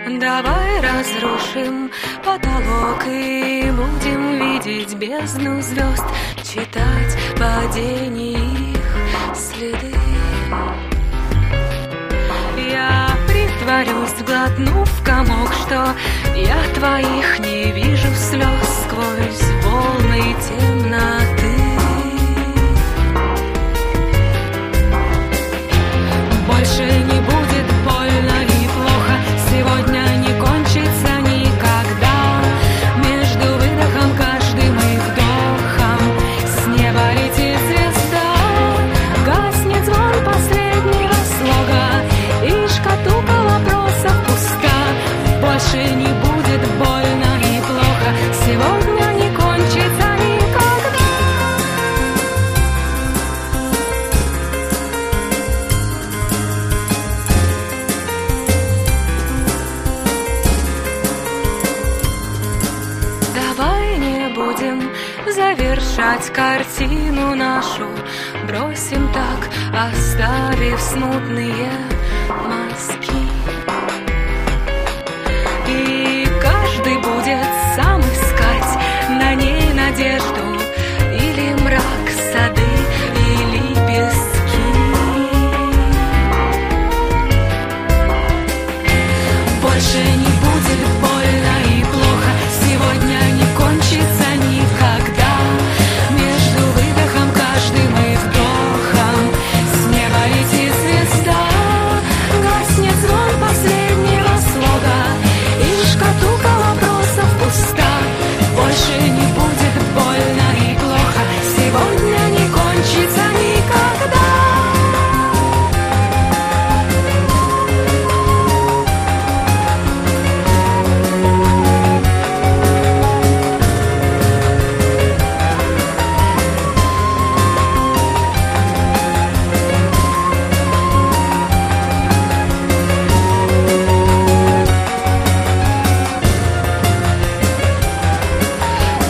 Давай разрушим потолок и будем видеть бездну звезд, читать падение их следы. Я притворюсь, глотнув комок, что я твоих не вижу слез сквозь волны темноты. Больше не будет больно и плохо, сегодня не кончится никогда. Между выдохом каждым и вдохом с неба летит звезда. Гаснет звон последнего слога, и шкатулка вопросов пуста. Больше не будет больно и плохо, сегодня не кончится никогда. Давай не будем завершать картину нашу, бросим так, оставив смутные мазки.